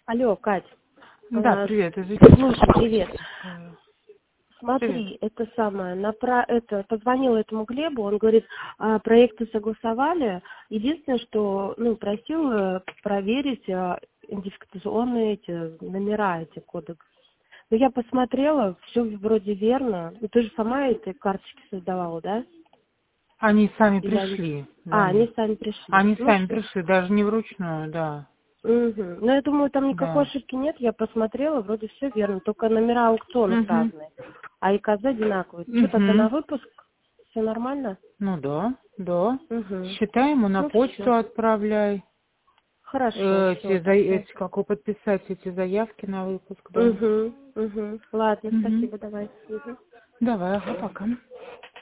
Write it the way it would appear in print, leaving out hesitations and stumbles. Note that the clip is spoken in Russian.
Алло, Кать. Да, привет, извините. Слушай, привет. Привет. Смотри, это самое, позвонила этому Глебу, он говорит, проекты согласовали. Единственное, что, просил проверить идентификационные эти номера, эти коды. Но я посмотрела, все вроде верно. Ну, ты же сама эти карточки создавала, да? Они сами Или они... пришли. Они сами пришли. Они Ну сами все. пришли, даже не вручную, да. Угу. Но я думаю, там никакой Да. ошибки нет. Я посмотрела, вроде все верно. Только номера аукционов Угу. разные. А ИКЗ одинаковые. Что тогда Угу. на выпуск? Все нормально? Ну да, да. Угу. Считай, ему на Ну почту все. отправляй. Хорошо, все тогда. Как вы подписать эти заявки на выпуск, да. Угу. Угу. Ладно, Угу. спасибо, давай. Угу. Давай, ага, пока.